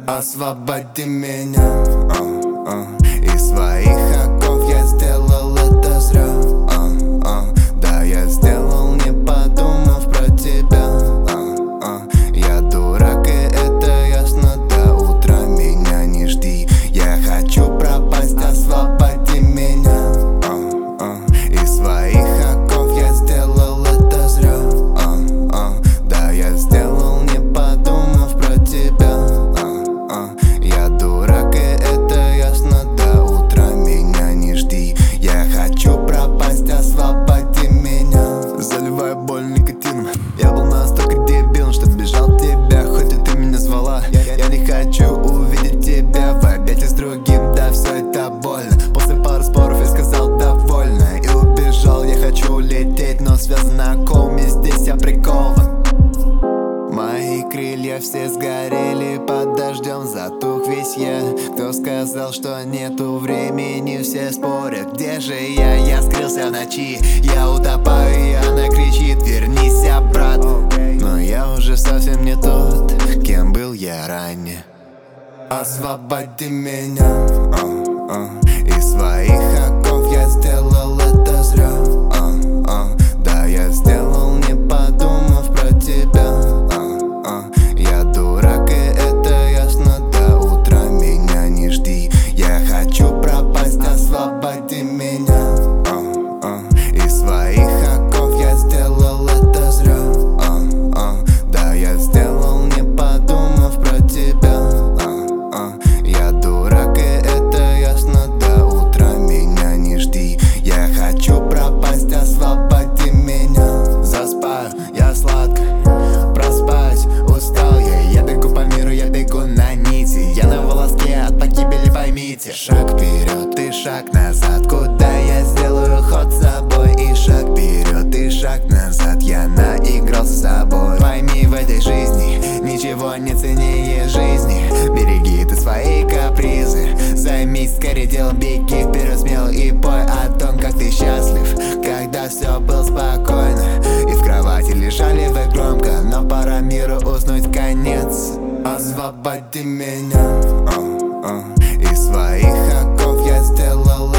Освободи меня из своих оков. Я сделал это зря. Да, я сделал, не подумав про тебя. Я дурак, и это ясно. До утра меня не жди. Я хочу пропасть, освободи меня из своих оков. Я сделал это зря. Да, я сделал, не подумав про тебя. Я дурак, и это ясно. До утра меня не жди. Я хочу пропасть, освободи меня. Заливаю боль никотином. Я был настолько дебилом, что бежал от тебя, хоть и ты меня звала. Я не хочу увидеть тебя в объятиях с другим. Да, все это больно. После пары споров я сказал довольно и убежал. Я хочу улететь, но связан на коме. Здесь я прикован. Мои крылья все сгорели под дождем, затух весь я. Кто сказал, что нету времени, все спорят, где же я? Я скрылся в ночи, я утопаю, и она кричит: вернись обратно. Но я уже совсем не тот, кем был я ранее. Освободи меня из своих оков. Я сделал это зря. Да, я сделал, не подумав про тебя. Я дурак, и это ясно. До утра меня не жди. Я хочу пропасть, освободи меня из своих оков. Я сделал это зря. Да, я сделал, не подумав про тебя. Я дурак, и это ясно. До утра меня не жди. Я хочу пропасть, освободи меня. Заспаю, я сладко проспаюсь, устал я бегу по миру, я бегу на нити. Я на волоске от погибели, поймите. Шаг вперед и шаг назад, куда я сделаю ход с собой. И шаг вперед и шаг назад, я наигрался с собой. Пойми, в этой жизни ничего не ценнее жизни. Береги ты свои капризы, займись скорее делом, беги вперед смело и пой о том, как ты счастлив, когда все было спокойно и в кровати лежали вы громко. Но пора миру уснуть конец. Освободи меня из своих оков. Я сделал